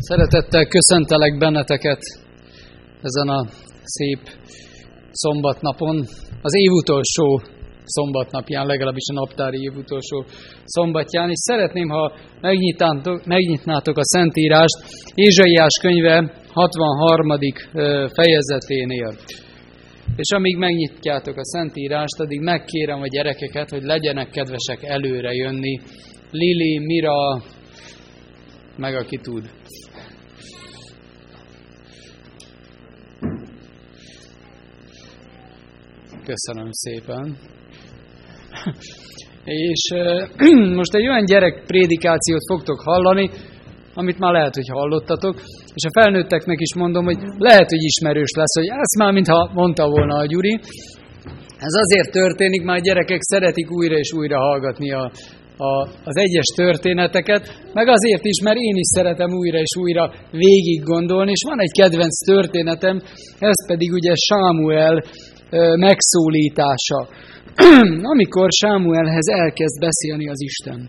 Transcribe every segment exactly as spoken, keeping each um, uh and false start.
Szeretettel köszöntelek benneteket ezen a szép szombatnapon, az év utolsó szombatnapján, legalábbis a naptári év utolsó szombatján, és szeretném, ha megnyitnátok, megnyitnátok a Szentírást Ézsaiás könyve hatvanharmadik fejezeténél. És amíg megnyitjátok a Szentírást, addig megkérem a gyerekeket, hogy legyenek kedvesek előre jönni. Lili, Mira, meg aki tud. Köszönöm szépen. És most egy olyan gyerek prédikációt fogtok hallani, amit már lehet, hogy hallottatok, és a felnőtteknek is mondom, hogy lehet, hogy ismerős lesz, hogy ezt már mintha mondta volna a Gyuri. Ez azért történik, már a gyerekek szeretik újra és újra hallgatni a, a, az egyes történeteket, meg azért is, mert én is szeretem újra és újra végig gondolni, és van egy kedvenc történetem, ez pedig ugye Sámuel megszólítása. Amikor Sámuelhez elkezd beszélni az Isten.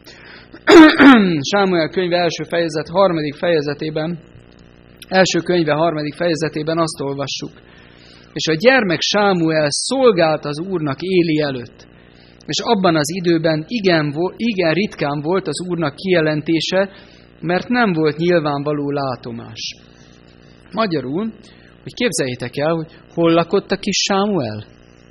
Sámuel könyve első fejezet, harmadik fejezetében, első könyve harmadik fejezetében azt olvassuk. És a gyermek Sámuel szolgált az Úrnak Éli előtt. És abban az időben igen, igen ritkán volt az Úrnak kijelentése, mert nem volt nyilvánvaló látomás. Magyarul, hogy képzeljétek el, hogy hol lakott a kis Sámuel?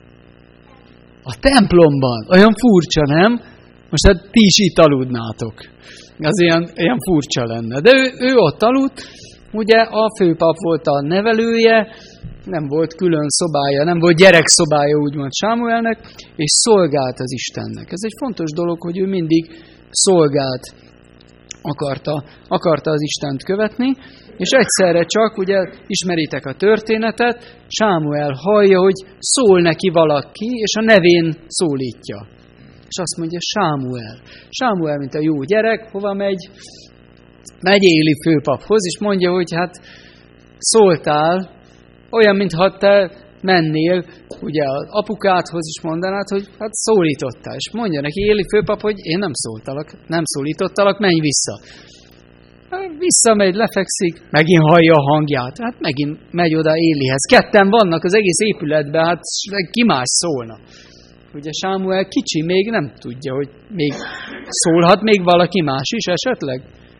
A templomban. Olyan furcsa, nem? Most hát ti is itt aludnátok. Az ilyen, ilyen furcsa lenne. De ő, ő ott aludt, ugye a főpap volt a nevelője, nem volt külön szobája, nem volt gyerekszobája úgymond Sámuelnek, és szolgált az Istennek. Ez egy fontos dolog, hogy ő mindig szolgált, akarta, akarta az Istent követni, és egyszerre csak, ugye ismeritek a történetet, Sámuel hallja, hogy szól neki valaki, és a nevén szólítja. És azt mondja, Sámuel. Sámuel, mint a jó gyerek, hova megy? Megy Éli főpaphoz, és mondja, hogy hát szóltál, olyan, mintha te mennél, ugye az apukádhoz is mondanád, hogy hát szólítottál. És mondja neki Éli főpap, hogy én nem szóltalak, nem szólítottalak, menj vissza. Visszamegy, lefekszik, megint hallja a hangját. Hát megint megy oda Élihez. Ketten vannak az egész épületben, hát ki más szólna. Ugye Sámuel kicsi, még nem tudja, hogy még szólhat még valaki más is esetleg?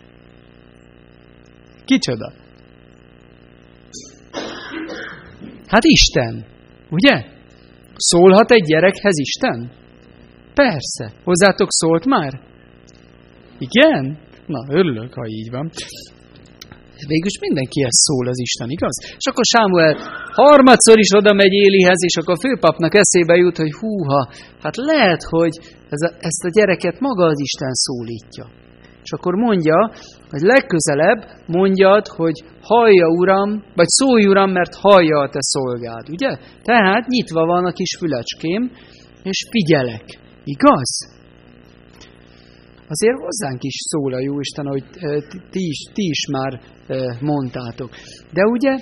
Kicsoda? Hát Isten, ugye? Szólhat egy gyerekhez Isten? Persze. Hozzátok szólt már? Igen? Na, örülök, ha így van. Végülis mindenkihez szól az Isten, igaz? És akkor Sámuel harmadszor is oda megy Élihez, és akkor a főpapnak eszébe jut, hogy húha, hát lehet, hogy ez a, ezt a gyereket maga az Isten szólítja. És akkor mondja, hogy legközelebb mondjad, hogy hallja, Uram, vagy szólj, Uram, mert hallja a te szolgád, ugye? Tehát nyitva van a kis fülecském, és figyelek, igaz? Azért hozzánk is szól a Jóisten, ahogy ti is, ti is már mondtátok. De ugye,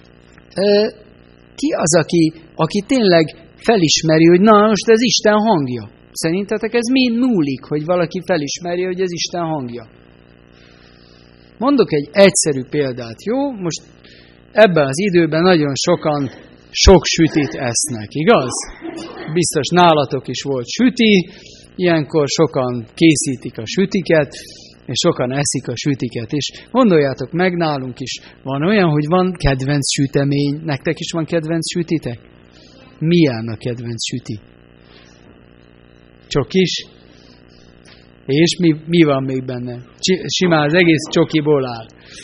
ki az, aki, aki tényleg felismeri, hogy na, most ez Isten hangja? Szerintetek ez mi múlik, hogy valaki felismeri, hogy ez Isten hangja? Mondok egy egyszerű példát, jó? Most ebben az időben nagyon sokan sok sütit esznek, igaz? Biztos nálatok is volt süti, ilyenkor sokan készítik a sütiket, és sokan eszik a sütiket. És gondoljátok meg, nálunk is van olyan, hogy van kedvenc sütemény. Nektek is van kedvenc sütitek? Milyen a kedvenc süti? Csokis? És mi, mi van még benne? Simán az egész csokiból áll.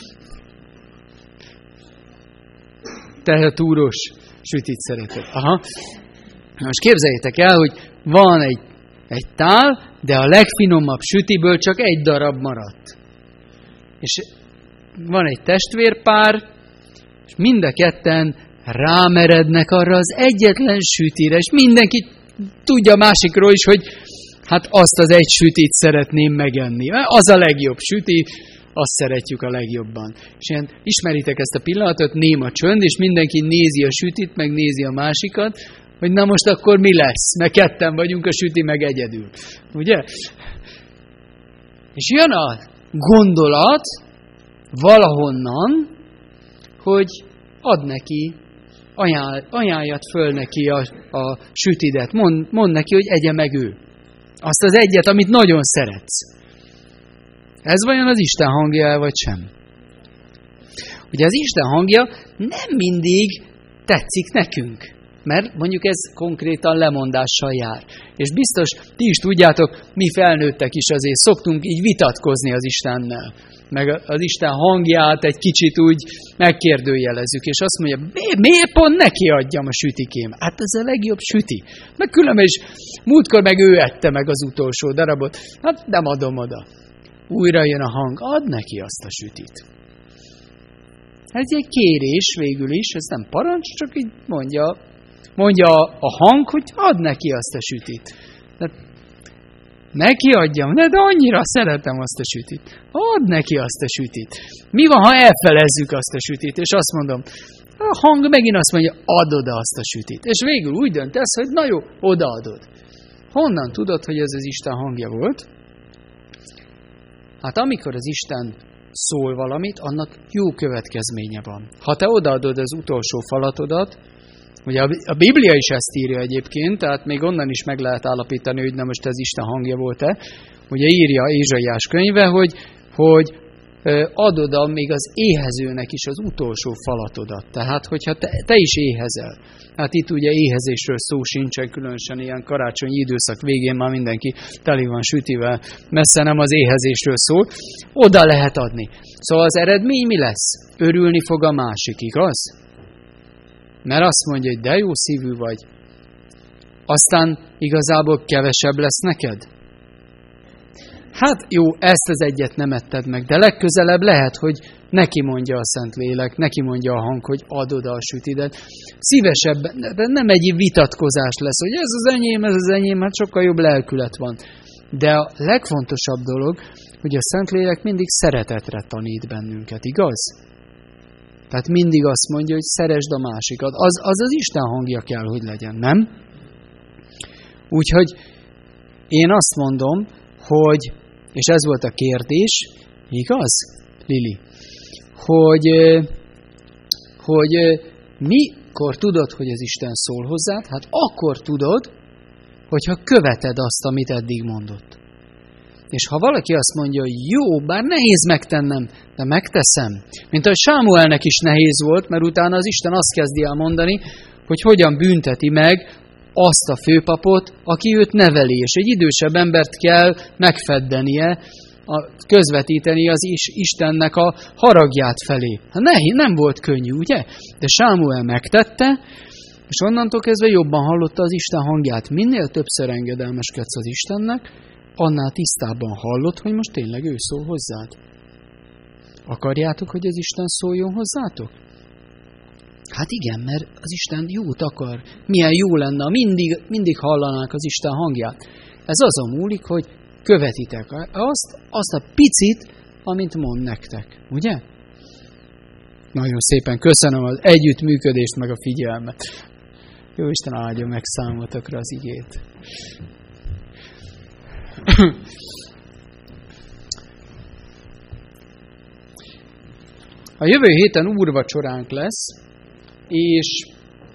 Tehetúros sütit szereted. Aha. Most képzeljétek el, hogy van egy Egy tál, de a legfinomabb sütiből csak egy darab maradt. És van egy testvérpár, és mind a ketten rámerednek arra az egyetlen sütire, és mindenki tudja másikról is, hogy hát azt az egy sütit szeretném megenni. Az a legjobb süti, azt szeretjük a legjobban. És ilyen, ismeritek ezt a pillanatot, néma csönd, és mindenki nézi a sütit, meg nézi a másikat, hogy na most akkor mi lesz, mert ketten vagyunk, a süti meg egyedül. Ugye? És jön a gondolat, valahonnan, hogy ad neki, ajánl, ajánljad föl neki a, a sütidet, mond, mond neki, hogy egye meg ő. Azt az egyet, amit nagyon szeretsz. Ez vajon az Isten hangja, vagy sem? Ugye az Isten hangja nem mindig tetszik nekünk, mert mondjuk ez konkrétan lemondással jár. És biztos, ti is tudjátok, mi felnőttek is azért szoktunk így vitatkozni az Istennel. Meg az Isten hangját egy kicsit úgy megkérdőjelezzük, és azt mondja, mi, miért pont neki adjam a sütikém? Hát ez a legjobb süti. Meg különben is, múltkor meg ő ette meg az utolsó darabot, hát nem adom oda. Újra jön a hang, add neki azt a sütit. Ez egy kérés végül is, ez nem parancs, csak így mondja, mondja a hang, hogy add neki azt a sütit. De neki adjam, de, de annyira szeretem azt a sütit. Add neki azt a sütit. Mi van, ha elfelezzük azt a sütit, és azt mondom, a hang megint azt mondja, add oda azt a sütit. És végül úgy döntesz, hogy na jó, odaadod. Honnan tudod, hogy ez az Isten hangja volt? Hát amikor az Isten szól valamit, annak jó következménye van. Ha te odaadod az utolsó falatodat, ugye a Biblia is ezt írja egyébként, tehát még onnan is meg lehet állapítani, hogy nem most ez Isten hangja volt-e. Ugye írja Ézsaiás könyve, hogy, hogy ad oda még az éhezőnek is az utolsó falatodat. Tehát, hogyha te, te is éhezel. Hát itt ugye éhezésről szó sincsen, különösen ilyen karácsonyi időszak végén már mindenki teli van sütivel, messze nem az éhezésről szól. Oda lehet adni. Szóval az eredmény mi lesz? Örülni fog a másik, igaz? Mert azt mondja, hogy de jó szívű vagy. Aztán igazából kevesebb lesz neked? Hát jó, ezt az egyet nem etted meg, de legközelebb lehet, hogy neki mondja a Szentlélek, neki mondja a hang, hogy add oda a sütidet. Szívesebben, de nem egy vitatkozás lesz, hogy ez az enyém, ez az enyém, hát sokkal jobb lelkület van. De a legfontosabb dolog, hogy a Szentlélek mindig szeretetre tanít bennünket, igaz? Tehát mindig azt mondja, hogy szeresd a másikat. Az az, az Isten hangja kell, hogy legyen, nem? Úgyhogy én azt mondom, hogy, és ez volt a kérdés, igaz, Lili? Hogy, hogy mikor tudod, hogy az Isten szól hozzád? Hát akkor tudod, hogyha követed azt, amit eddig mondott. És ha valaki azt mondja, hogy jó, bár nehéz megtennem, de megteszem. Mint ahogy Sámuelnek is nehéz volt, mert utána az Isten azt kezdi el mondani, hogy hogyan bünteti meg azt a főpapot, aki őt neveli, és egy idősebb embert kell megfeddenie, a, közvetíteni az is, Istennek a haragját felé. Hát nehéz, nem volt könnyű, ugye? De Sámuel megtette, és onnantól kezdve jobban hallotta az Isten hangját. Minél többször engedelmeskedsz az Istennek, annál tisztábban hallod, hogy most tényleg ő szól hozzád. Akarjátok, hogy az Isten szóljon hozzátok? Hát igen, mert az Isten jót akar. Milyen jó lenne, mindig, mindig hallanák az Isten hangját. Ez azon múlik, hogy követitek azt, azt a picit, amit mond nektek. Ugye? Nagyon szépen köszönöm az együttműködést, meg a figyelmet. Jó Isten áldja meg számotokra az igét. A jövő héten úrvacsoránk lesz, és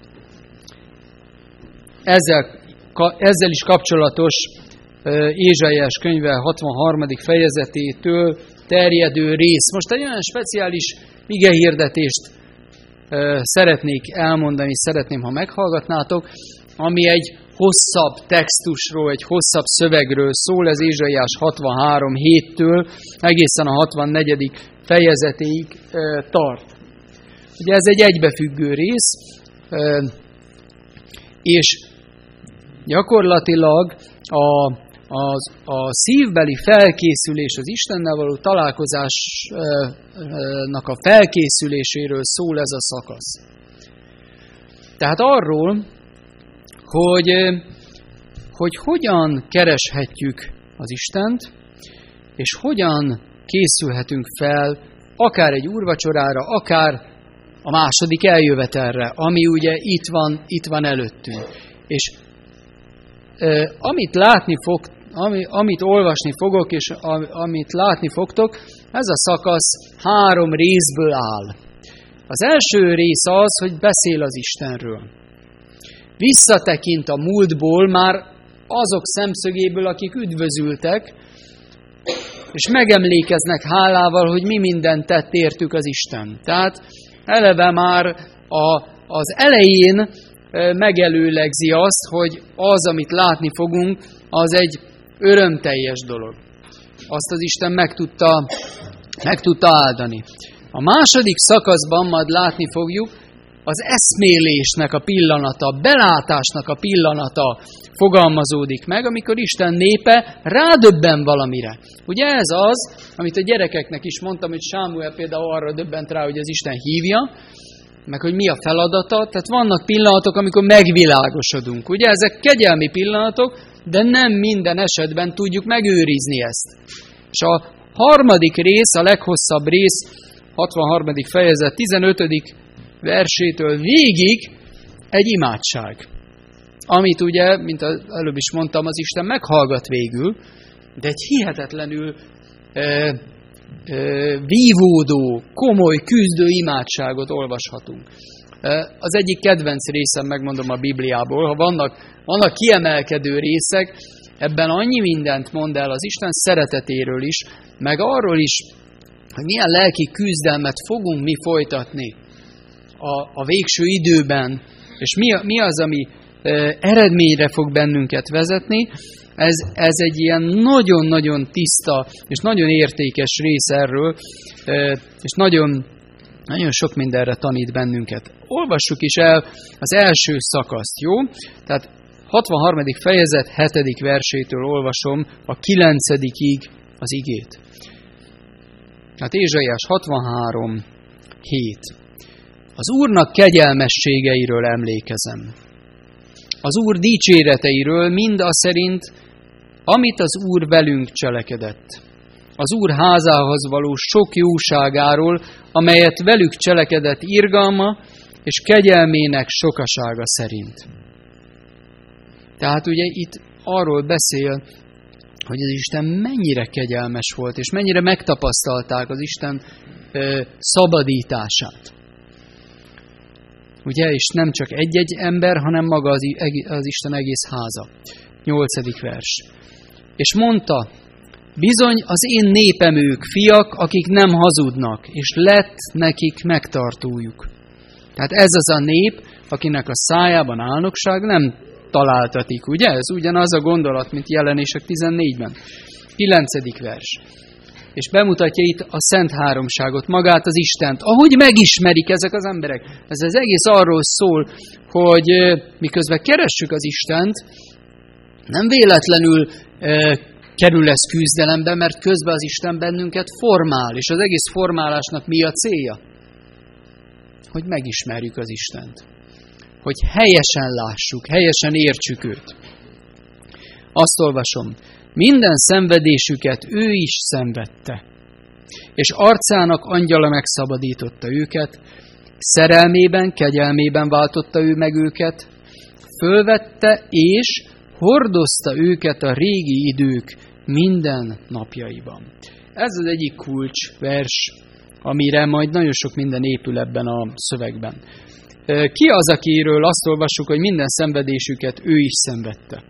ezzel, ezzel is kapcsolatos Ézsaiás könyve hatvanharmadik fejezetétől terjedő rész. Most egy olyan speciális igehirdetést szeretnék elmondani, szeretném, ha meghallgatnátok, ami egy hosszabb textusról, egy hosszabb szövegről szól, ez Ézsaiás hatvanhárom héttől egészen a hatvannegyedik fejezetéig e, tart. Ugye ez egy egybefüggő rész, e, és gyakorlatilag a, a, a szívbeli felkészülés, az Istennel való találkozásnak a felkészüléséről szól ez a szakasz. Tehát arról, hogy, hogy hogyan kereshetjük az Istent, és hogyan készülhetünk fel akár egy úrvacsorára, akár a második eljövetelre, ami ugye itt van, itt van előttünk. És e, amit látni fog, ami, amit olvasni fogok, és a, amit látni fogtok, ez a szakasz három részből áll. Az első rész az, hogy beszél az Istenről. Visszatekint a múltból már azok szemszögéből, akik üdvözültek, és megemlékeznek hálával, hogy mi mindent tett értük az Isten. Tehát eleve már a, az elején megelőlegzi azt, hogy az, amit látni fogunk, az egy örömteljes dolog. Azt az Isten meg tudta, meg tudta áldani. A második szakaszban majd látni fogjuk, az eszmélésnek a pillanata, a belátásnak a pillanata fogalmazódik meg, amikor Isten népe rádöbben valamire. Ugye ez az, amit a gyerekeknek is mondtam, hogy Sámuel például arra döbbent rá, hogy az Isten hívja, meg hogy mi a feladata. Tehát vannak pillanatok, amikor megvilágosodunk. Ugye ezek kegyelmi pillanatok, de nem minden esetben tudjuk megőrizni ezt. És a harmadik rész, a leghosszabb rész, hatvanharmadik fejezet, tizenötödik versétől végig egy imádság. Amit ugye, mint előbb is mondtam, az Isten meghallgat végül, de egy hihetetlenül e, e, vívódó, komoly, küzdő imádságot olvashatunk. E, az egyik kedvenc részem, megmondom a Bibliából, ha vannak, vannak kiemelkedő részek, ebben annyi mindent mond el az Isten szeretetéről is, meg arról is, hogy milyen lelki küzdelmet fogunk mi folytatni a, a végső időben, és mi, mi az, ami e, eredményre fog bennünket vezetni. Ez, ez egy ilyen nagyon-nagyon tiszta és nagyon értékes rész erről, e, és nagyon, nagyon sok mindenre tanít bennünket. Olvassuk is el az első szakaszt, jó? Tehát hatvanharmadik fejezet hetedik versétől olvasom a kilencedikig az igét. Hát Ézsaiás hatvanhárom hét. Az Úrnak kegyelmességeiről emlékezem. Az Úr dicséreteiről mind a szerint, amit az Úr velünk cselekedett. Az Úr házához való sok jóságáról, amelyet velük cselekedett irgalma és kegyelmének sokasága szerint. Tehát ugye itt arról beszél, hogy az Isten mennyire kegyelmes volt, és mennyire megtapasztalták az Isten ö, szabadítását. Ugye, és nem csak egy-egy ember, hanem maga az, az Isten egész háza. Nyolcadik vers. És mondta, bizony az én népem ők, fiak, akik nem hazudnak, és lett nekik megtartójuk. Tehát ez az a nép, akinek a szájában álnokság nem találtatik, ugye? Ez ugyanaz a gondolat, mint Jelenések tizennégyben. Kilencedik vers. És bemutatja itt a Szent Háromságot, magát az Istent. Ahogy megismerik ezek az emberek. Ez az egész arról szól, hogy miközben keressük az Istent, nem véletlenül e, kerül ez küzdelembe, mert közben az Isten bennünket formál. És az egész formálásnak mi a célja? Hogy megismerjük az Istent. Hogy helyesen lássuk, helyesen értsük őt. Azt olvasom. Minden szenvedésüket ő is szenvedte, és arcának angyala megszabadította őket, szerelmében, kegyelmében váltotta ő meg őket, fölvette és hordozta őket a régi idők minden napjaiban. Ez az egyik kulcsvers, amire majd nagyon sok minden épül ebben a szövegben. Ki az, akiről azt olvassuk, hogy minden szenvedésüket ő is szenvedte?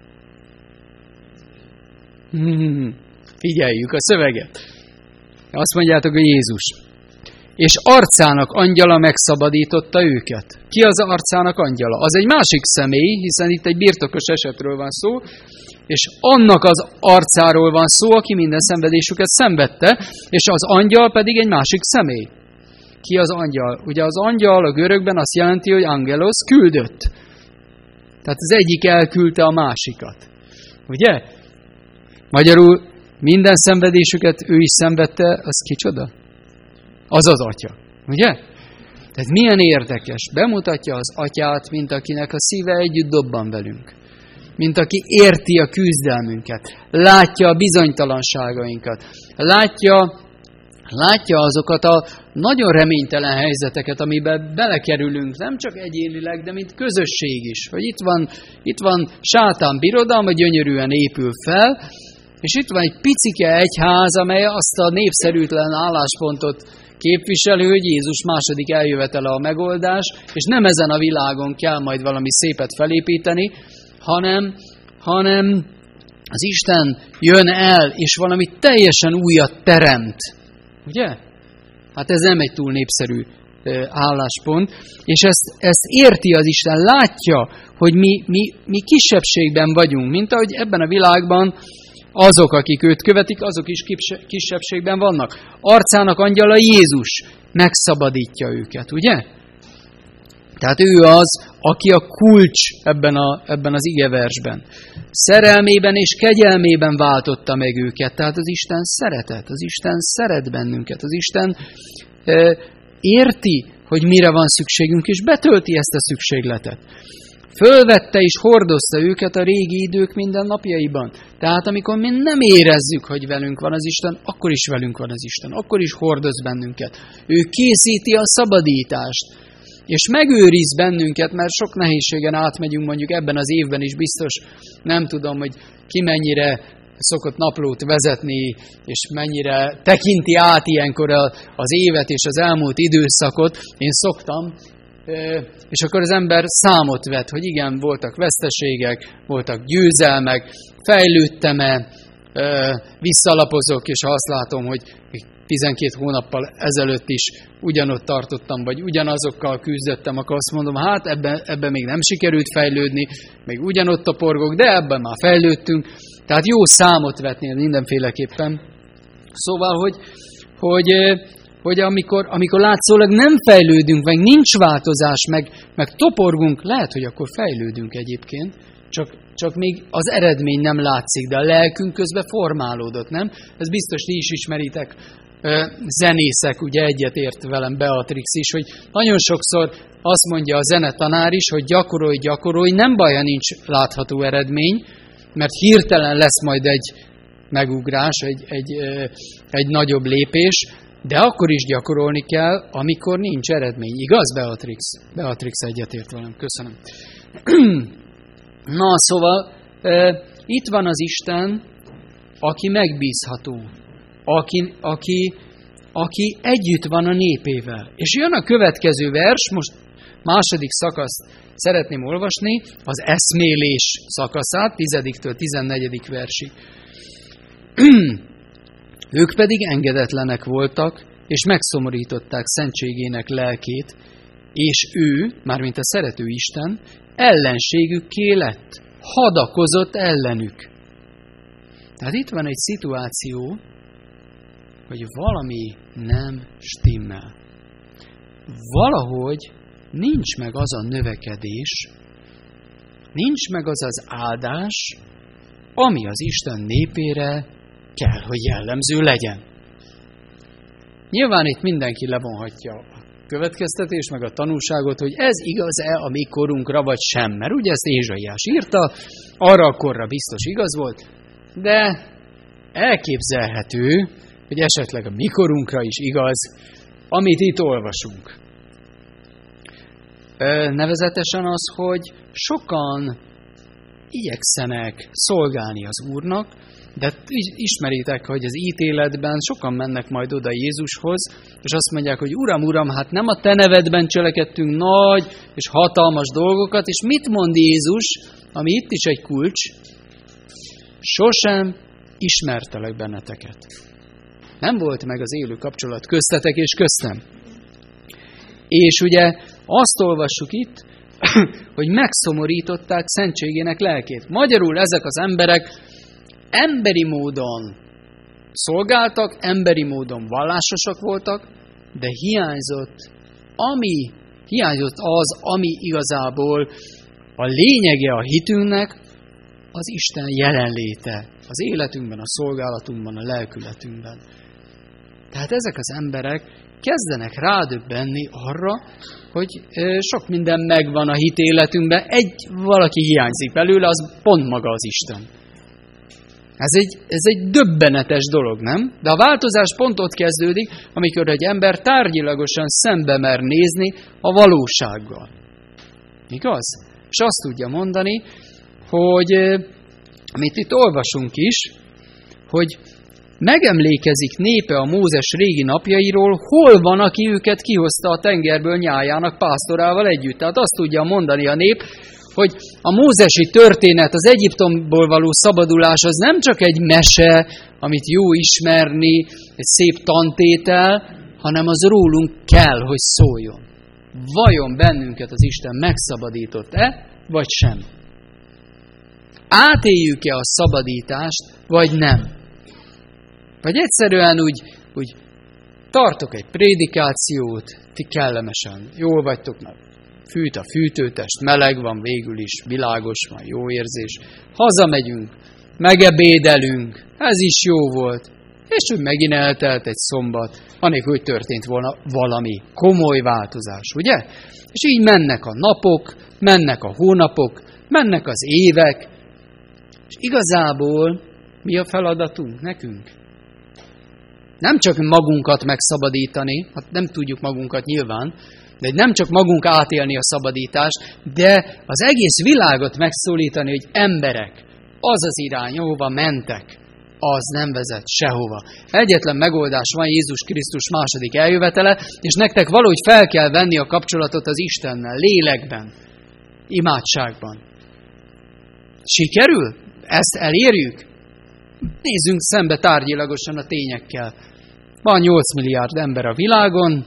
Hmm, figyeljük a szöveget. Azt mondjátok, hogy Jézus. És arcának angyala megszabadította őket. Ki az arcának angyala? Az egy másik személy, hiszen itt egy birtokos esetről van szó, és annak az arcáról van szó, aki minden szenvedésüket szenvedte, és az angyal pedig egy másik személy. Ki az angyal? Ugye az angyal a görögben azt jelenti, hogy angelos, küldött. Tehát az egyik elküldte a másikat. Ugye? Magyarul minden szenvedésüket ő is szenvedte, az kicsoda? Az az Atya. Ugye? Tehát milyen érdekes. Bemutatja az Atyát, mint akinek a szíve együtt dobban velünk. Mint aki érti a küzdelmünket. Látja a bizonytalanságainkat. Látja, látja azokat a nagyon reménytelen helyzeteket, amiben belekerülünk, nem csak egyénileg, de mint közösség is. Hogy itt van, itt van sátán birodalma, gyönyörűen épül fel, És itt van egy picike egyház, amely azt a népszerűtlen álláspontot képviselő, hogy Jézus második eljövetele a megoldás, és nem ezen a világon kell majd valami szépet felépíteni, hanem, hanem az Isten jön el, és valami teljesen újat teremt. Ugye? Hát ez nem egy túl népszerű álláspont, és ezt, ezt érti az Isten, látja, hogy mi, mi, mi kisebbségben vagyunk, mint ahogy ebben a világban azok, akik őt követik, azok is kisebbségben vannak. Arcának angyala Jézus megszabadítja őket, ugye? Tehát ő az, aki a kulcs ebben, a, ebben az igeversben. Szerelmében és kegyelmében váltotta meg őket. Tehát az Isten szeretet, az Isten szeret bennünket, az Isten e, érti, hogy mire van szükségünk, és betölti ezt a szükségletet. Fölvette és hordozta őket a régi idők minden napjaiban. Tehát amikor mi nem érezzük, hogy velünk van az Isten, akkor is velünk van az Isten, akkor is hordoz bennünket. Ő készíti a szabadítást, és megőriz bennünket, mert sok nehézségen átmegyünk, mondjuk ebben az évben is biztos, nem tudom, hogy ki mennyire szokott naplót vezetni, és mennyire tekinti át ilyenkor az évet és az elmúlt időszakot. Én szoktam, és akkor az ember számot vet, hogy igen, voltak veszteségek, voltak győzelmek, fejlődtem-e, visszalapozok, és ha azt látom, hogy tizenkét hónappal ezelőtt is ugyanott tartottam, vagy ugyanazokkal küzdöttem, akkor azt mondom, hát ebben, ebben még nem sikerült fejlődni, még ugyanott a porgok, de ebben már fejlődtünk. Tehát jó számot vetni mindenféleképpen. Szóval, hogy, hogy, hogy amikor, amikor látszólag nem fejlődünk, meg nincs változás, meg, meg toporgunk, lehet, hogy akkor fejlődünk egyébként, csak, csak még az eredmény nem látszik, de a lelkünk közben formálódott, nem? Ez biztos ti is ismeritek, zenészek, ugye egyetért velem Beatrix is, hogy nagyon sokszor azt mondja a zenetanár is, hogy gyakorolj, gyakorolj, nem baja, nincs látható eredmény, mert hirtelen lesz majd egy megugrás, egy, egy, egy nagyobb lépés, de akkor is gyakorolni kell, amikor nincs eredmény. Igaz, Beatrix? Beatrix egyetért velem. Köszönöm. Na, szóval itt van az Isten, aki megbízható, aki, aki, aki együtt van a népével. És jön a következő vers, most második szakaszt szeretném olvasni, az eszmélés szakaszát, tizediktől tizennegyedik versig. Ők pedig engedetlenek voltak, és megszomorították szentségének lelkét, és ő, mármint a szerető Isten, ellenségükké lett, hadakozott ellenük. Tehát itt van egy szituáció, hogy valami nem stimmel. Valahogy nincs meg az a növekedés, nincs meg az az áldás, ami az Isten népére kell, hogy jellemző legyen. Nyilván itt mindenki levonhatja a következtetés, meg a tanulságot, hogy ez igaz-e a mi korunkra, vagy sem. Mert ugye ezt Ézsaiás írta, arra a korra biztos igaz volt, de elképzelhető, hogy esetleg a mi korunkra is igaz, amit itt olvasunk. Nevezetesen az, hogy sokan igyekszenek szolgálni az Úrnak, de ismeritek, hogy az ítéletben sokan mennek majd oda Jézushoz, és azt mondják, hogy Uram, Uram, hát nem a te nevedben cselekedtünk nagy és hatalmas dolgokat, és mit mond Jézus, ami itt is egy kulcs? Sosem ismertelek benneteket. Nem volt meg az élő kapcsolat köztetek és köztem. És ugye azt olvassuk itt, hogy megszomorították szentségének lelkét. Magyarul ezek az emberek emberi módon szolgáltak, emberi módon vallásosak voltak, de hiányzott, ami, hiányzott az, ami igazából a lényege a hitünknek, az Isten jelenléte az életünkben, a szolgálatunkban, a lelkületünkben. Tehát ezek az emberek kezdenek rádöbbenni arra, hogy sok minden megvan a hit életünkben, egy valaki hiányzik belőle, az pont maga az Isten. Ez egy, ez egy döbbenetes dolog, nem? De a változás pont ott kezdődik, amikor egy ember tárgyilagosan szembe mer nézni a valósággal. Igaz? És azt tudja mondani, hogy amit itt olvasunk is, hogy megemlékezik népe a Mózes régi napjairól, hol van, aki őket kihozta a tengerből nyájának pásztorával együtt. Tehát azt tudja mondani a nép, hogy a mózesi történet, az Egyiptomból való szabadulás az nem csak egy mese, amit jó ismerni, egy szép tantétel, hanem az rólunk kell, hogy szóljon. Vajon bennünket az Isten megszabadított-e, vagy sem? Átéljük-e a szabadítást, vagy nem? Vagy egyszerűen úgy, úgy tartok egy prédikációt, ti kellemesen, jól vagytok meg. Fűt a fűtőtest, meleg van végül is, világos van, jó érzés. Hazamegyünk, megebédelünk, ez is jó volt. És úgy megint eltelt egy szombat, anélkül, hogy történt volna valami komoly változás, ugye? És így mennek a napok, mennek a hónapok, mennek az évek, és igazából mi a feladatunk nekünk? Nem csak magunkat megszabadítani, hát nem tudjuk magunkat nyilván, de nem csak magunk átélni a szabadítást, de az egész világot megszólítani, hogy emberek, az az irány, ahova mentek, az nem vezet sehova. Egyetlen megoldás van, Jézus Krisztus második eljövetele, és nektek valahogy fel kell venni a kapcsolatot az Istennel, lélekben, imádságban. Sikerül? Ezt elérjük? Nézzünk szembe tárgyilagosan a tényekkel. Van nyolc milliárd ember a világon,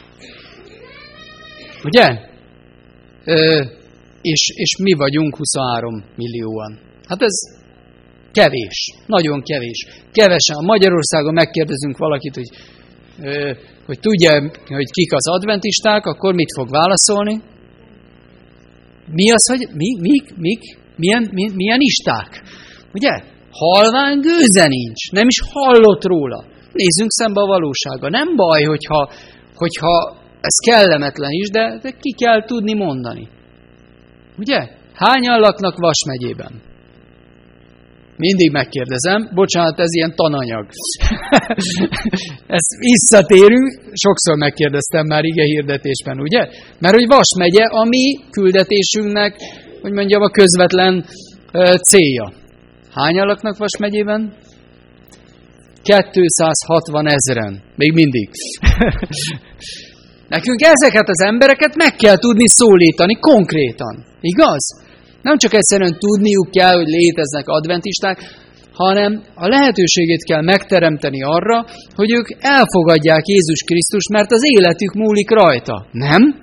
ugye? Ö, és, és mi vagyunk huszonhárom millióan. Hát ez kevés, nagyon kevés. Kevesen. Magyarországon megkérdezünk valakit, hogy, ö, hogy tudja, hogy kik az adventisták, akkor mit fog válaszolni? Mi az, hogy mi, mi, mik, milyen, mi, milyen isták? Ugye? Halvány gőze nincs, nem is hallott róla. Nézzünk szembe a valósággal. Nem baj, hogyha, hogyha ez kellemetlen is, de, de ki kell tudni mondani. Ugye? Hányan laknak Vas megyében? Mindig megkérdezem. Bocsánat, ez ilyen tananyag. Ezt visszatérünk, sokszor megkérdeztem már ige hirdetésben, ugye? Mert hogy Vas megye a mi küldetésünknek, hogy mondjam, a közvetlen uh, célja. Hányan laknak Vas megyében? kétszázhatvan ezeren. Még mindig. Nekünk ezeket az embereket meg kell tudni szólítani konkrétan. Igaz? Nem csak egyszerűen tudniuk kell, hogy léteznek adventisták, hanem a lehetőségét kell megteremteni arra, hogy ők elfogadják Jézus Krisztust, mert az életük múlik rajta. Nem?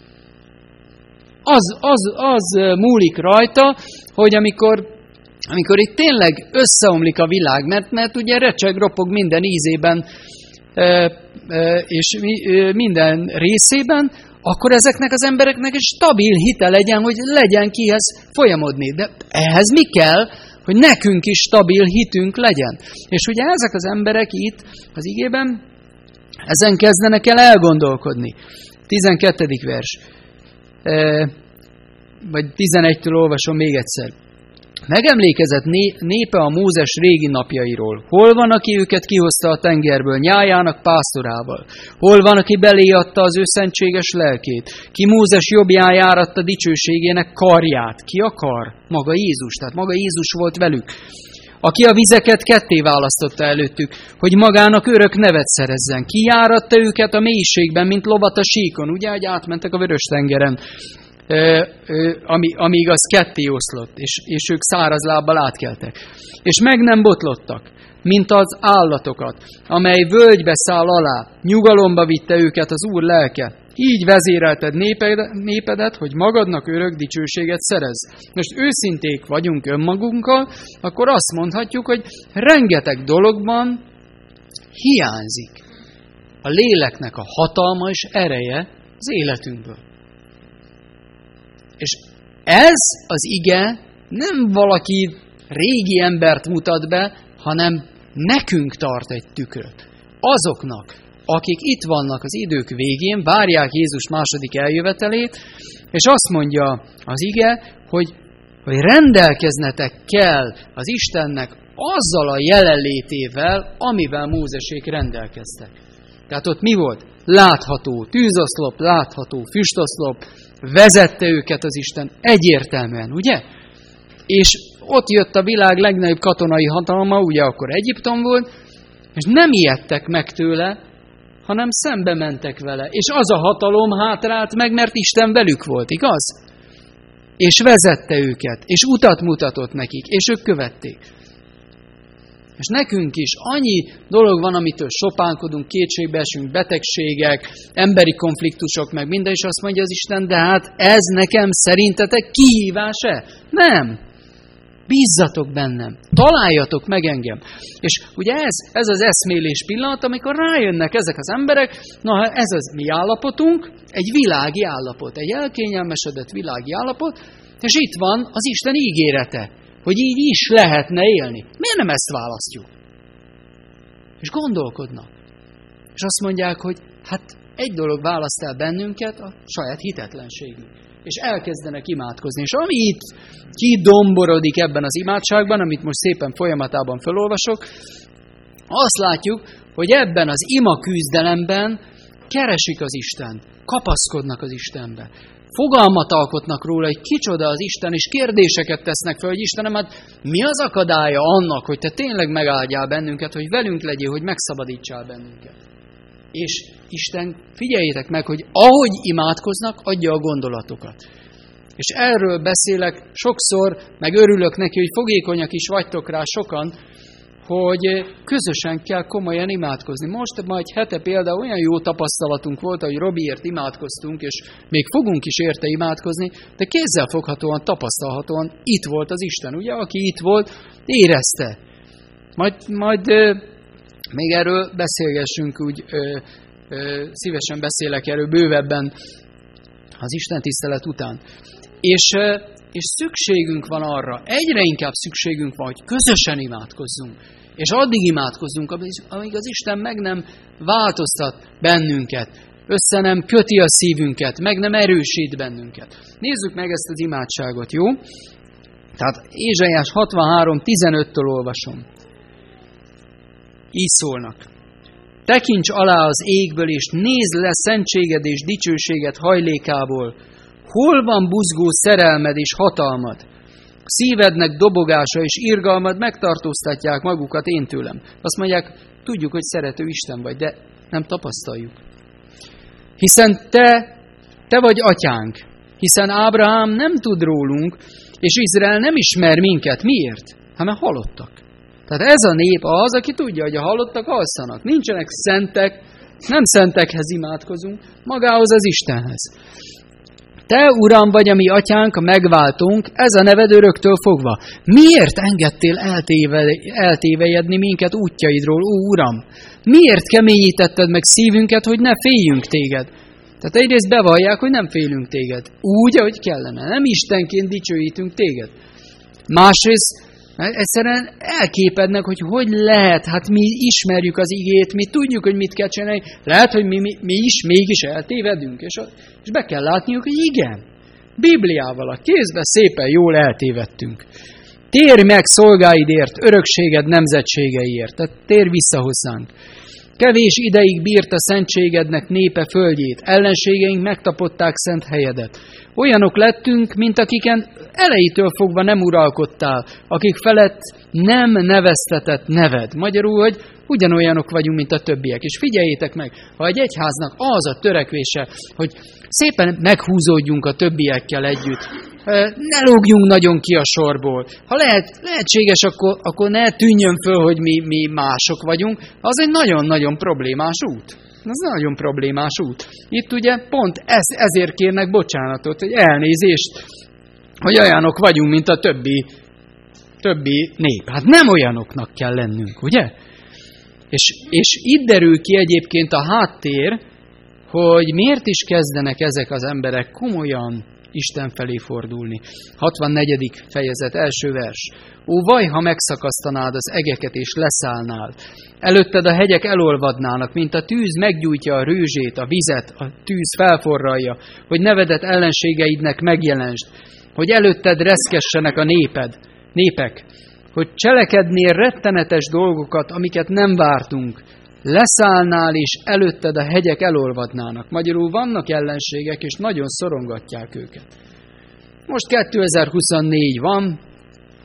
Az, az, az múlik rajta, hogy amikor Amikor itt tényleg összeomlik a világ, mert, mert ugye recseg, ropog minden ízében e, e, és e, minden részében, akkor ezeknek az embereknek egy stabil hite legyen, hogy legyen kihez folyamodni. De ehhez mi kell, hogy nekünk is stabil hitünk legyen. És ugye ezek az emberek itt az igében ezen kezdenek el elgondolkodni. tizenkettedik vers. E, vagy tizenegytől olvasom még egyszer. Megemlékezett népe a Mózes régi napjairól. Hol van, aki őket kihozta a tengerből nyájának pásztorával? Hol van, aki belé adta az ő szentséges lelkét? Ki Mózes jobbján járatta dicsőségének karját? Ki a kar? Maga Jézus, tehát maga Jézus volt velük. Aki a vizeket ketté választotta előttük, hogy magának örök nevet szerezzen. Ki járatta őket a mélységben, mint lovat a síkon, ugye, hogy átmentek a Vörös-tengeren. Ami, amíg az ketté oszlott, és, és ők száraz lábbal átkeltek. És meg nem botlottak, mint az állatokat, amely völgybe száll alá, nyugalomba vitte őket az Úr lelke. Így vezérelted népedet, népedet, hogy magadnak örök dicsőséget szerez. Most őszinték vagyunk önmagunkkal, akkor azt mondhatjuk, hogy rengeteg dologban hiányzik a léleknek a hatalma és ereje az életünkből. És ez az ige nem valaki régi embert mutat be, hanem nekünk tart egy tükröt. Azoknak, akik itt vannak az idők végén, várják Jézus második eljövetelét, és azt mondja az ige, hogy, hogy rendelkeznetek kell az Istennek azzal a jelenlétével, amivel Mózesék rendelkeztek. Tehát ott mi volt? Látható tűzoszlop, látható füstoszlop, vezette őket az Isten egyértelműen, ugye? És ott jött a világ legnagyobb katonai hatalma, ugye akkor Egyiptom volt, és nem ijedtek meg tőle, hanem szembe mentek vele. És az a hatalom hátrált meg, mert Isten velük volt, igaz? És vezette őket, és utat mutatott nekik, és ők követték. És nekünk is annyi dolog van, amitől sopánkodunk, kétségbe esünk, betegségek, emberi konfliktusok, meg minden, és azt mondja az Isten, de hát ez nekem szerintetek kihívás-e? Nem. Bízzatok bennem, találjatok meg engem. És ugye ez, ez az eszmélés pillanat, amikor rájönnek ezek az emberek, na ez az mi állapotunk, egy világi állapot, egy elkényelmesedett világi állapot, és itt van az Isten ígérete, hogy így is lehetne élni. Miért nem ezt választjuk? És gondolkodnak. És azt mondják, hogy hát egy dolog választ el bennünket, a saját hitetlenségünk. És elkezdenek imádkozni. És ami itt kidomborodik ebben az imádságban, amit most szépen folyamatában felolvasok, azt látjuk, hogy ebben az ima küzdelemben keresik az Istent, kapaszkodnak az Istenbe. Fogalmat alkotnak róla, hogy kicsoda az Isten, és kérdéseket tesznek fel, hogy Istenem, hát mi az akadálya annak, hogy te tényleg megáldjál bennünket, hogy velünk legyél, hogy megszabadítsál bennünket. És Isten, figyeljétek meg, hogy ahogy imádkoznak, adja a gondolatokat. És erről beszélek sokszor, meg örülök neki, hogy fogékonyak is vagytok rá sokan, hogy közösen kell komolyan imádkozni. Most ma egy hete például olyan jó tapasztalatunk volt, hogy Robiért imádkoztunk, és még fogunk is érte imádkozni, de kézzelfoghatóan, tapasztalhatóan itt volt az Isten, ugye? Aki itt volt, érezte. Majd, majd még erről beszélgessünk, úgy ö, ö, szívesen beszélek erről bővebben az Isten tisztelet után. És, ö, és szükségünk van arra, egyre inkább szükségünk van, hogy közösen imádkozzunk. És addig imádkozzunk, amíg az Isten meg nem változtat bennünket, össze nem köti a szívünket, meg nem erősít bennünket. Nézzük meg ezt az imádságot, jó? Tehát Ézsaiás hatvanhárom tizenöttől olvasom. Így szólnak. Tekints alá az égből, és nézd le szentséged és dicsőséged hajlékából. Hol van buzgó szerelmed és hatalmad? Szívednek dobogása és irgalmad megtartóztatják magukat én tőlem. Azt mondják, tudjuk, hogy szerető Isten vagy, de nem tapasztaljuk. Hiszen te, te vagy atyánk, hiszen Ábrahám nem tud rólunk, és Izrael nem ismer minket. Miért? Hát mert halottak. Tehát ez a nép az, aki tudja, hogy a halottak alszanak. Nincsenek szentek, nem szentekhez imádkozunk, magához az Istenhez. Te, Uram, vagy a mi atyánk, a megváltunk, ez a neved öröktől fogva. Miért engedtél eltéve, eltévejedni minket útjaidról, ó Uram? Miért keményítetted meg szívünket, hogy ne féljünk téged? Tehát egyrészt bevallják, hogy nem félünk téged. Úgy, ahogy kellene. Nem Istenként dicsőítünk téged. Másrészt egyszerűen elképednek, hogy hogy lehet, hát mi ismerjük az igét, mi tudjuk, hogy mit kell csinálni, lehet, hogy mi, mi, mi is mégis eltévedünk, és, a, és be kell látniuk, hogy igen, Bibliával a kézbe szépen jól eltévedtünk. Térj meg szolgáidért, örökséged nemzetségeiért, tehát térj vissza hozzánk. Kevés ideig bírt a szentségednek népe földjét, ellenségeink megtapották szent helyedet. Olyanok lettünk, mint akiken elejétől fogva nem uralkodtál, akik felett nem neveztetett neved. Magyarul, hogy ugyanolyanok vagyunk, mint a többiek. És figyeljétek meg, ha egy egyháznak az a törekvése, hogy szépen meghúzódjunk a többiekkel együtt, ne lógjunk nagyon ki a sorból. Ha lehet, lehetséges, akkor, akkor ne tűnjön föl, hogy mi, mi mások vagyunk, az egy nagyon-nagyon problémás út. Az nagyon problémás út. Itt ugye pont ez, ezért kérnek bocsánatot, hogy elnézést, hogy olyanok vagyunk, mint a többi, többi nép. Hát nem olyanoknak kell lennünk, ugye? És, és itt derül ki egyébként a háttér, hogy miért is kezdenek ezek az emberek komolyan Isten felé fordulni. hatvannegyedik fejezet, első vers. Ó, vaj, ha megszakasztanád az egeket és leszállnál. Előtted a hegyek elolvadnának, mint a tűz meggyújtja a rőzsét, a vizet, a tűz felforralja, hogy nevedet ellenségeidnek megjelensd, hogy előtted reszkessenek a néped, népek, hogy cselekednél rettenetes dolgokat, amiket nem vártunk. Leszállnál, és előtted a hegyek elolvadnának. Magyarul vannak ellenségek, és nagyon szorongatják őket. Most kétezer-huszonnégy van,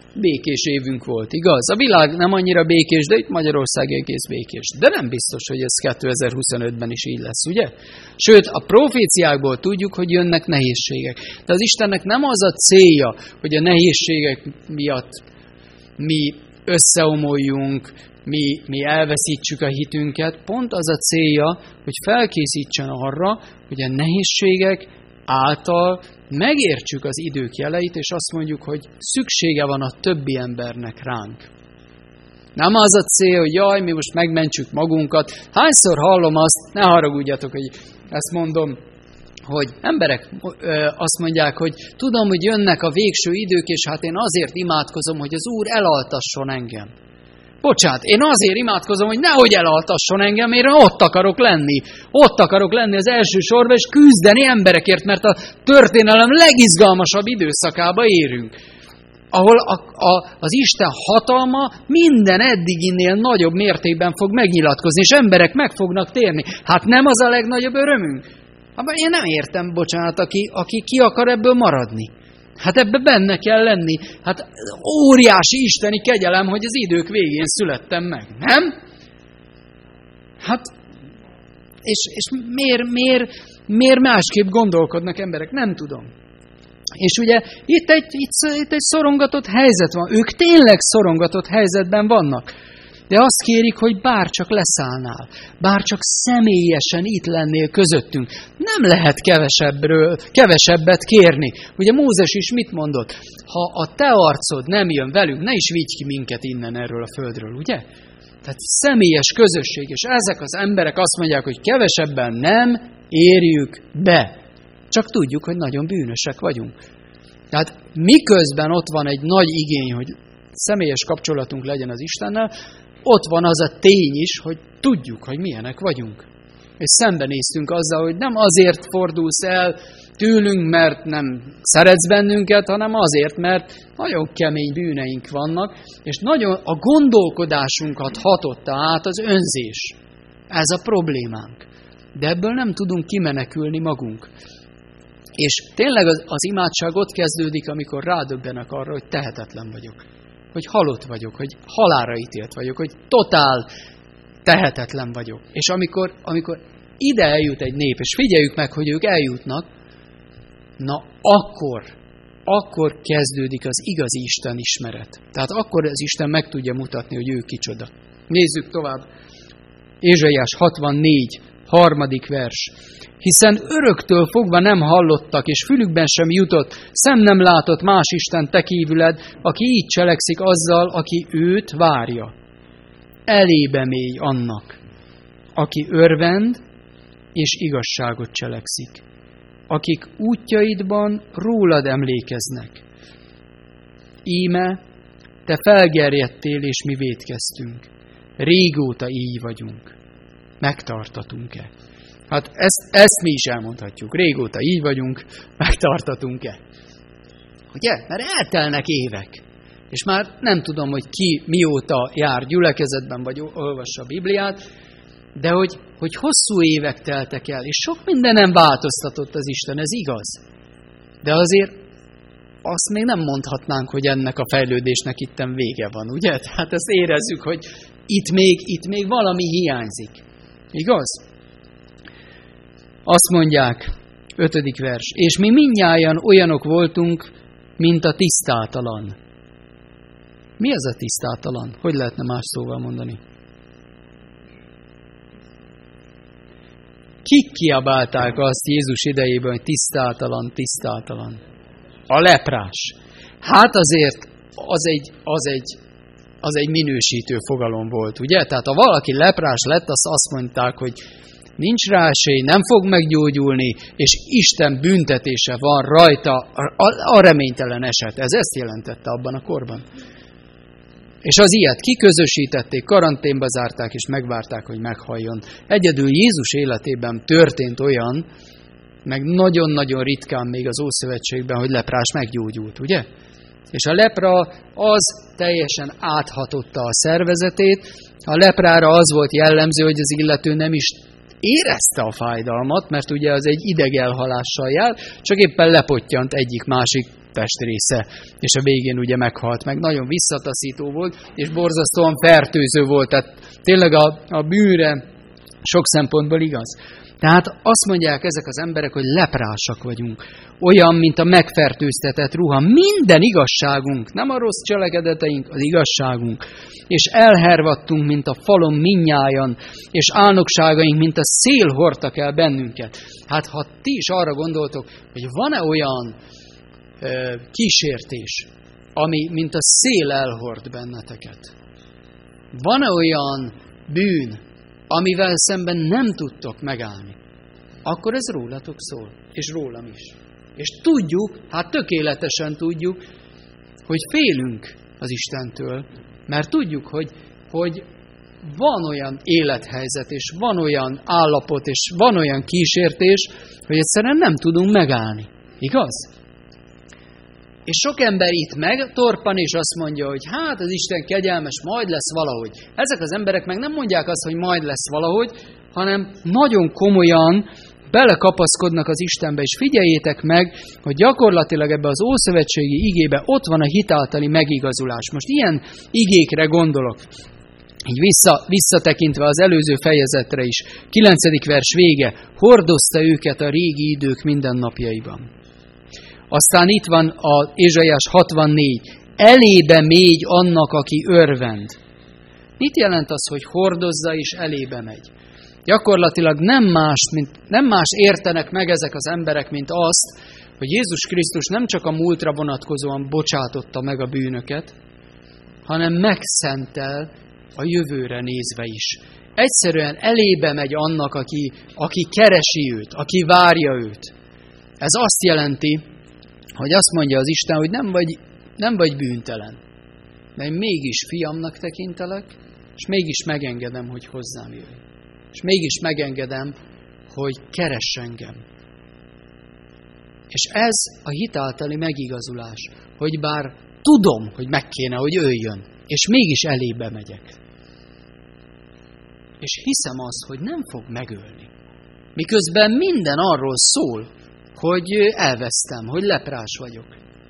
békés évünk volt, igaz? A világ nem annyira békés, de itt Magyarország egész békés. De nem biztos, hogy ez kétezer-huszonötben is így lesz, ugye? Sőt, a proféciákból tudjuk, hogy jönnek nehézségek. De az Istennek nem az a célja, hogy a nehézségek miatt mi összeomoljunk, mi, mi elveszítsük a hitünket. Pont az a célja, hogy felkészítsen arra, hogy a nehézségek által megértsük az idők jeleit, és azt mondjuk, hogy szüksége van a többi embernek ránk. Nem az a cél, hogy jaj, mi most megmentsük magunkat. Hányszor hallom azt, ne haragudjatok, hogy ezt mondom, hogy emberek azt mondják, hogy tudom, hogy jönnek a végső idők, és hát én azért imádkozom, hogy az Úr elaltasson engem. Bocsánat, én azért imádkozom, hogy nehogy elaltasson engem, én ott akarok lenni. Ott akarok lenni az első sorban, és küzdeni emberekért, mert a történelem legizgalmasabb időszakába érünk. Ahol a, a, az Isten hatalma minden eddiginél nagyobb mértékben fog megnyilatkozni, és emberek meg fognak térni. Hát nem az a legnagyobb örömünk? Hát én nem értem, bocsánat, aki, aki ki akar ebből maradni. Hát ebbe benne kell lenni. Hát óriási isteni kegyelem, hogy az idők végén születtem meg. Nem? Hát, és, és miért, miért, miért másképp gondolkodnak emberek? Nem tudom. És ugye itt egy, itt, itt egy szorongatott helyzet van. Ők tényleg szorongatott helyzetben vannak. De azt kérik, hogy bárcsak leszállnál, bárcsak személyesen itt lennél közöttünk. Nem lehet kevesebbről, kevesebbet kérni. Ugye Mózes is mit mondott? Ha a te arcod nem jön velünk, ne is vigy ki minket innen erről a földről, ugye? Tehát személyes közösség, és ezek az emberek azt mondják, hogy kevesebben nem érjük be. Csak tudjuk, hogy nagyon bűnösek vagyunk. Tehát miközben ott van egy nagy igény, hogy személyes kapcsolatunk legyen az Istennel, ott van az a tény is, hogy tudjuk, hogy milyenek vagyunk. És szembenéztünk azzal, hogy nem azért fordulsz el tőlünk, mert nem szeretsz bennünket, hanem azért, mert nagyon kemény bűneink vannak, és nagyon a gondolkodásunkat hatotta át az önzés. Ez a problémánk. De ebből nem tudunk kimenekülni magunk. És tényleg az, az imádság ott kezdődik, amikor rádöbbenek arra, hogy tehetetlen vagyok. Hogy halott vagyok, hogy halálra ítélt vagyok, hogy totál tehetetlen vagyok. És amikor, amikor ide eljut egy nép, és figyeljük meg, hogy ők eljutnak, na akkor, akkor kezdődik az igazi Isten ismeret. Tehát akkor az Isten meg tudja mutatni, hogy ő kicsoda. Nézzük tovább. Ézsaiás hatvannégy, harmadik vers. Hiszen öröktől fogva nem hallottak, és fülükben sem jutott, szem nem látott más Isten te kívüled, aki így cselekszik azzal, aki őt várja. Elébe mély annak, aki örvend és igazságot cselekszik, akik útjaidban rólad emlékeznek. Íme, te felgerjedtél, és mi vétkeztünk. Régóta így vagyunk. Megtartatunk-e? Hát ezt, ezt mi is elmondhatjuk. Régóta így vagyunk, megtartatunk-e? Ugye? Mert eltelnek évek. És már nem tudom, hogy ki mióta jár gyülekezetben, vagy olvassa a Bibliát, de hogy, hogy hosszú évek teltek el, és sok minden nem változtatott az Isten, ez igaz. De azért azt még nem mondhatnánk, hogy ennek a fejlődésnek itten vége van, ugye? Tehát ezt érezzük, hogy itt még, itt még valami hiányzik. Igaz? Azt mondják, ötödik vers, és mi mindnyájan olyanok voltunk, mint a tisztátalan. Mi az a tisztátalan? Hogy lehetne más szóval mondani? Kik kiabálták azt Jézus idejében, hogy tisztátalan, tisztátalan? A leprás. Hát azért az egy, az egy, az egy minősítő fogalom volt, ugye? Tehát ha valaki leprás lett, azt azt mondták, hogy nincs rá esély, nem fog meggyógyulni, és Isten büntetése van rajta, a, a reménytelen eset. Ez ezt jelentette abban a korban. És az ilyet kiközösítették, karanténba zárták, és megvárták, hogy meghalljon. Egyedül Jézus életében történt olyan, meg nagyon-nagyon ritkán még az Ószövetségben, hogy leprás meggyógyult, ugye? És a lepra az teljesen áthatotta a szervezetét. A leprára az volt jellemző, hogy az illető nem is érezte a fájdalmat, mert ugye az egy idegelhalással jár, csak éppen lepottyant egyik-másik testrésze, és a végén ugye meghalt meg. Nagyon visszataszító volt, és borzasztóan fertőző volt, tehát tényleg a, a bűnre sok szempontból igaz. Tehát azt mondják ezek az emberek, hogy leprásak vagyunk. Olyan, mint a megfertőztetett ruha. Minden igazságunk, nem a rossz cselekedeteink, az igazságunk. És elhervadtunk, mint a falon minnyájan, és álnokságaink, mint a szél hordtak el bennünket. Hát ha ti is arra gondoltok, hogy van-e olyan ö, kísértés, ami mint a szél elhord benneteket? Van-e olyan bűn, amivel szemben nem tudtok megállni, akkor ez rólatok szól, és rólam is. És tudjuk, hát tökéletesen tudjuk, hogy félünk az Istentől, mert tudjuk, hogy, hogy van olyan élethelyzet, és van olyan állapot, és van olyan kísértés, hogy egyszerűen nem tudunk megállni. Igaz? És sok ember itt meg torpan, és azt mondja, hogy hát az Isten kegyelmes, majd lesz valahogy. Ezek az emberek meg nem mondják azt, hogy majd lesz valahogy, hanem nagyon komolyan belekapaszkodnak az Istenbe, és figyeljétek meg, hogy gyakorlatilag ebbe az ószövetségi igébe ott van a hitáltali megigazulás. Most ilyen igékre gondolok, így vissza, visszatekintve az előző fejezetre is, kilencedik vers vége, hordozta őket a régi idők mindennapjaiban. Aztán itt van a Ézsaiás hatvannégy. Elébe mégy annak, aki örvend. Mit jelent az, hogy hordozza és elébe megy? Gyakorlatilag nem más, mint, nem más értenek meg ezek az emberek, mint azt, hogy Jézus Krisztus nem csak a múltra vonatkozóan bocsátotta meg a bűnöket, hanem megszentel a jövőre nézve is. Egyszerűen elébe megy annak, aki, aki keresi őt, aki várja őt. Ez azt jelenti, hogy azt mondja az Isten, hogy nem vagy, nem vagy bűntelen, de én mégis fiamnak tekintelek, és mégis megengedem, hogy hozzám jöjj. És mégis megengedem, hogy keress engem. És ez a hitáltali megigazulás, hogy bár tudom, hogy meg kéne, hogy jöjjön, és mégis elébe megyek. És hiszem azt, hogy nem fog megölni. Miközben minden arról szól, hogy elvesztem, hogy leprás vagyok.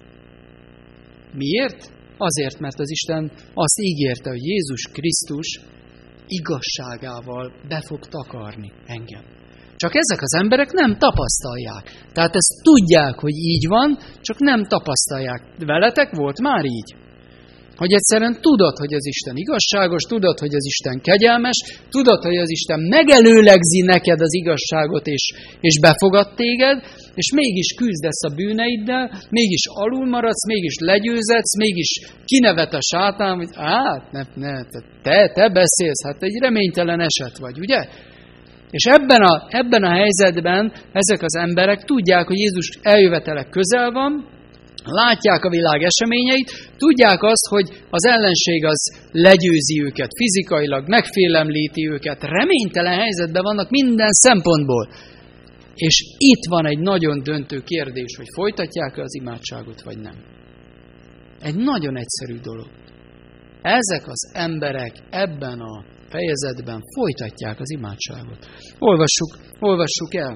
Miért? Azért, mert az Isten azt ígérte, hogy Jézus Krisztus igazságával be fog takarni engem. Csak ezek az emberek nem tapasztalják. Tehát ezt tudják, hogy így van, csak nem tapasztalják. Veletek volt már így? Hogy egyszerűen tudod, hogy az Isten igazságos, tudod, hogy az Isten kegyelmes, tudod, hogy az Isten megelőlegzi neked az igazságot, és, és befogad téged, és mégis küzdesz a bűneiddel, mégis alul maradsz, mégis legyőzetsz, mégis kinevet a sátán, hogy hát, ne, ne, te, te beszélsz, hát egy reménytelen eset vagy, ugye? És ebben a, ebben a helyzetben ezek az emberek tudják, hogy Jézus eljövetele közel van, látják a világ eseményeit, tudják azt, hogy az ellenség az legyőzi őket fizikailag, megfélemlíti őket, reménytelen helyzetben vannak minden szempontból. És itt van egy nagyon döntő kérdés, hogy folytatják-e az imádságot, vagy nem. Egy nagyon egyszerű dolog. Ezek az emberek ebben a fejezetben folytatják az imádságot. Olvassuk, olvassuk el.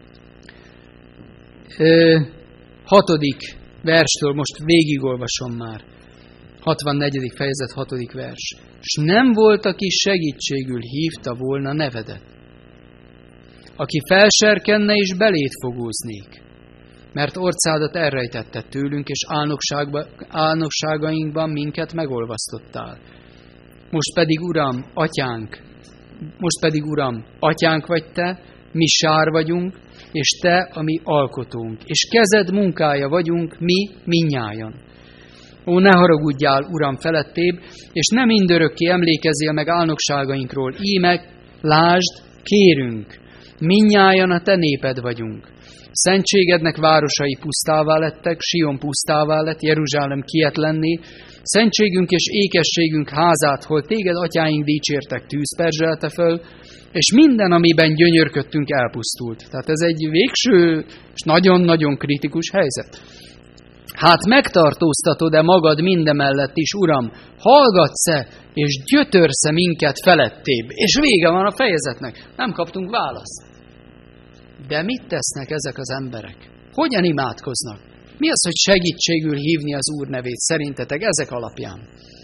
Ö, hatodik verstől most végigolvasom már. hatvannegyedik fejezet, hatodik vers. S nem volt, aki segítségül hívta volna nevedet, aki felserkenne és belét fogóznék, mert orcádat elrejtette tőlünk, és álnokságainkban minket megolvasztottál. Most pedig, Uram, atyánk, most pedig, Uram, atyánk vagy te, mi sár vagyunk, és te a mi alkotónk, és kezed munkája vagyunk mi minnyájan. Ó, ne haragudjál, Uram, felettébb, és nem mindörökké emlékezzél meg álnokságainkról. Íme, lásd, kérünk, minnyájan a te néped vagyunk. Szentségednek városai pusztává lettek, Sion pusztává lett, Jeruzsálem kietlenné, szentségünk és ékességünk házát, hol téged atyáink dicsértek, tűz perzselte föl, és minden, amiben gyönyörködtünk, elpusztult. Tehát ez egy végső és nagyon-nagyon kritikus helyzet. Hát megtartóztatod-e magad mindemellett is, Uram? Hallgatsz-e, és gyötörsz-e minket felettébb? És vége van a fejezetnek. Nem kaptunk választ. De mit tesznek ezek az emberek? Hogyan imádkoznak? Mi az, hogy segítségül hívni az Úr nevét szerintetek ezek alapján?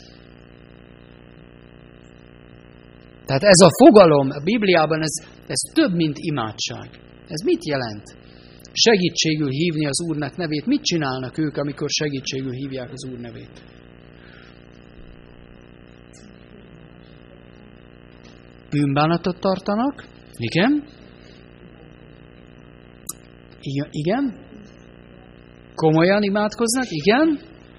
Tehát ez a fogalom a Bibliában, ez, ez több, mint imádság. Ez mit jelent? Segítségül hívni az Úrnak nevét. Mit csinálnak ők, amikor segítségül hívják az Úr nevét? Bűnbánatot tartanak? Igen. Igen. Igen. Komolyan imádkoznak? Igen.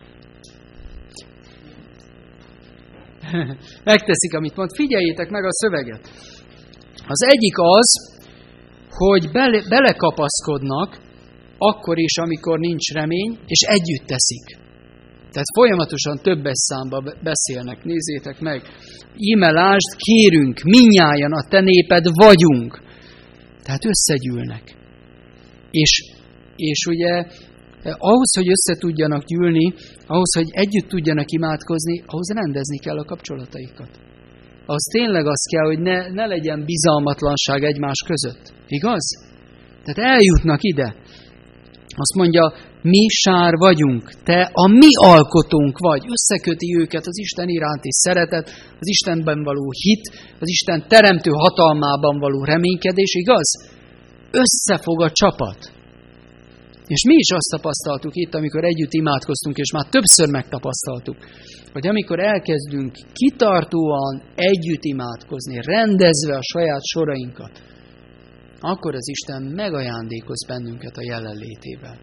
Megteszik, amit mond. Figyeljétek meg a szöveget. Az egyik az, hogy bele, belekapaszkodnak akkor is, amikor nincs remény, és együtt teszik. Tehát folyamatosan többes számba beszélnek. Nézzétek meg. Íme lásd, kérünk, mindnyájan a te néped vagyunk. Tehát összegyűlnek. És, és ugye ahhoz, hogy össze tudjanak gyűlni, ahhoz, hogy együtt tudjanak imádkozni, ahhoz rendezni kell a kapcsolataikat. Az tényleg az kell, hogy ne, ne legyen bizalmatlanság egymás között. Igaz? Tehát eljutnak ide. Azt mondja, mi sár vagyunk, te a mi alkotónk vagy. Összeköti őket az Isten iránti szeretet, az Istenben való hit, az Isten teremtő hatalmában való reménykedés, igaz? Összefog a csapat. És mi is azt tapasztaltuk itt, amikor együtt imádkoztunk, és már többször megtapasztaltuk, hogy amikor elkezdünk kitartóan együtt imádkozni, rendezve a saját sorainkat, akkor az Isten megajándékoz bennünket a jelenlétével.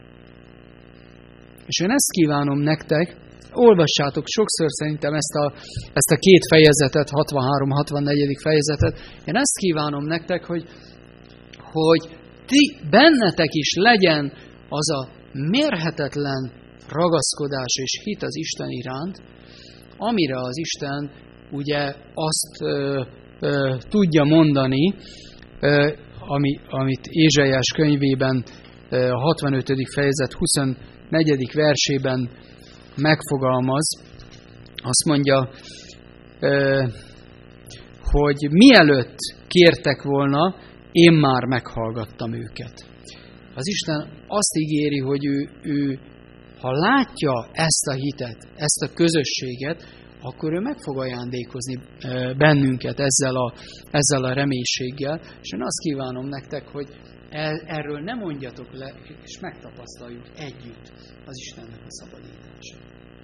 És én ezt kívánom nektek, olvassátok sokszor szerintem ezt a, ezt a két fejezetet, hatvanhárom hatvannégy fejezetet, én ezt kívánom nektek, hogy, hogy ti bennetek is legyen az a mérhetetlen ragaszkodás és hit az Isten iránt, amire az Isten ugye azt ö, ö, tudja mondani, ö, ami, amit Ézsaiás könyvében ö, a hatvanötödik fejezet huszonnegyedik versében megfogalmaz. Azt mondja, ö, hogy mielőtt kértek volna, én már meghallgattam őket. Az Isten azt ígéri, hogy ő, ő, ha látja ezt a hitet, ezt a közösséget, akkor ő meg fog ajándékozni bennünket ezzel a, ezzel a reménységgel. És én azt kívánom nektek, hogy erről ne mondjatok le, és megtapasztaljuk együtt az Istennek a szabadítását.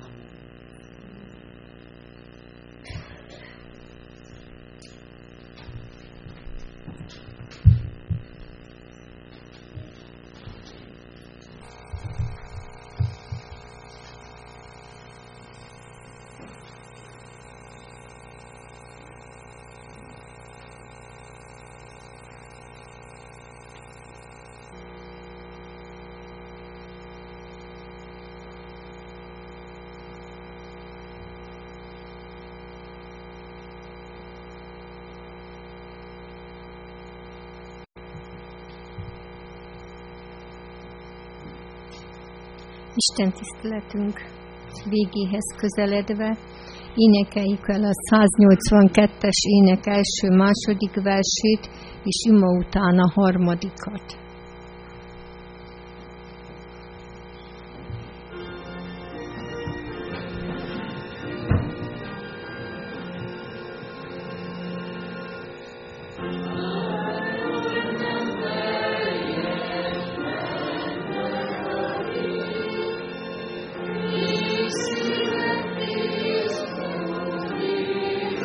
Isten tiszteletünk végéhez közeledve énekeljük el a száznyolcvankettes ének első-második versét, és ima után a harmadikat.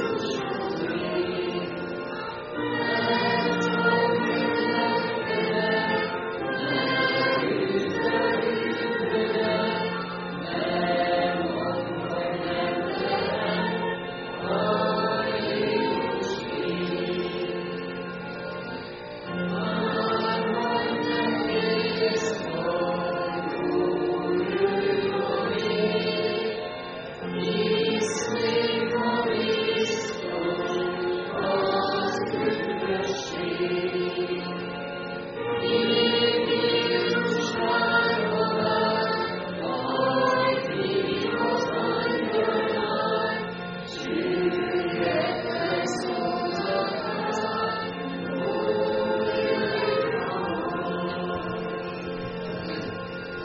Yeah.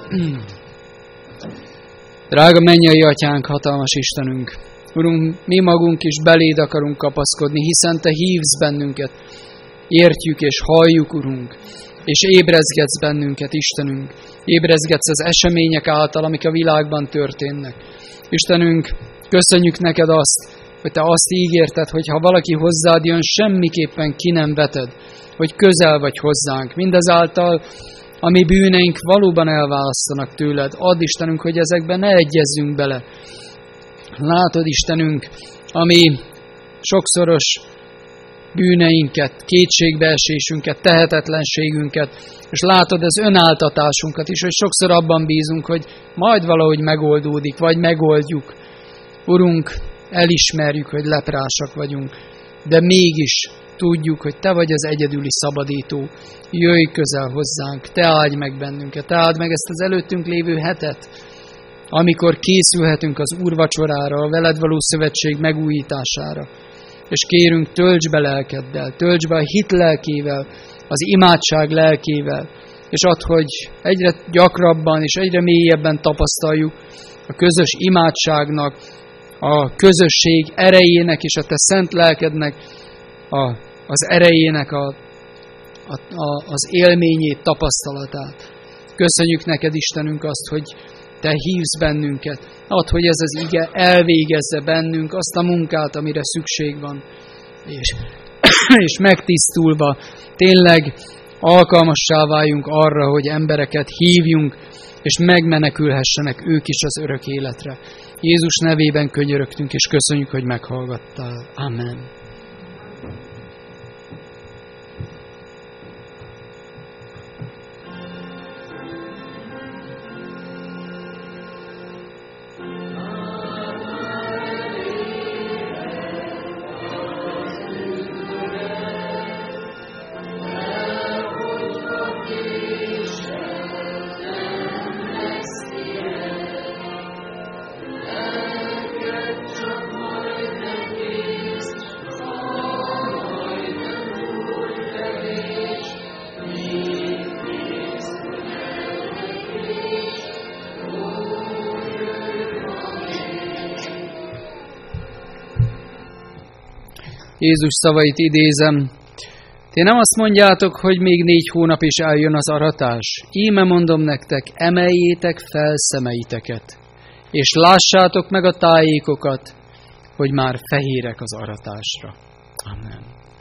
Drága mennyei Atyánk, hatalmas Istenünk! Urunk, mi magunk is beléd akarunk kapaszkodni, hiszen Te hívsz bennünket. Értjük és halljuk, Urunk, és ébrezgetsz bennünket, Istenünk. Ébrezgetsz az események által, amik a világban történnek. Istenünk, köszönjük neked azt, hogy Te azt ígérted, hogy ha valaki hozzád jön, semmiképpen ki nem veted, hogy közel vagy hozzánk. Mindezáltal a mi bűneink valóban elválasztanak tőled. Add, Istenünk, hogy ezekben ne egyezzünk bele. Látod, Istenünk, ami sokszoros bűneinket, kétségbeesésünket, tehetetlenségünket, és látod az önáltatásunkat is, hogy sokszor abban bízunk, hogy majd valahogy megoldódik, vagy megoldjuk. Urunk, elismerjük, hogy leprásak vagyunk, de mégis tudjuk, hogy Te vagy az egyedüli szabadító. Jöjj közel hozzánk, Te áldj meg bennünket, Te áld meg ezt az előttünk lévő hetet, amikor készülhetünk az úrvacsorára, a veled való szövetség megújítására. És kérünk, töltsd be lelkeddel, töltsd be a hit lelkével, az imádság lelkével, és add, hogy egyre gyakrabban és egyre mélyebben tapasztaljuk a közös imádságnak, a közösség erejének és a Te szent lelkednek a, az erejének a, a, a, az élményét, tapasztalatát. Köszönjük neked, Istenünk, azt, hogy Te hívsz bennünket. Add, hogy ez az ige elvégezze bennünk azt a munkát, amire szükség van. És, és megtisztulva tényleg alkalmassá váljunk arra, hogy embereket hívjunk, és megmenekülhessenek ők is az örök életre. Jézus nevében könyörögtünk, és köszönjük, hogy meghallgattál. Amen. Jézus szavait idézem. Ti nem azt mondjátok, hogy még négy hónap is eljön az aratás. Íme mondom nektek, emeljétek fel szemeiteket, és lássátok meg a tájékokat, hogy már fehérek az aratásra. Amen.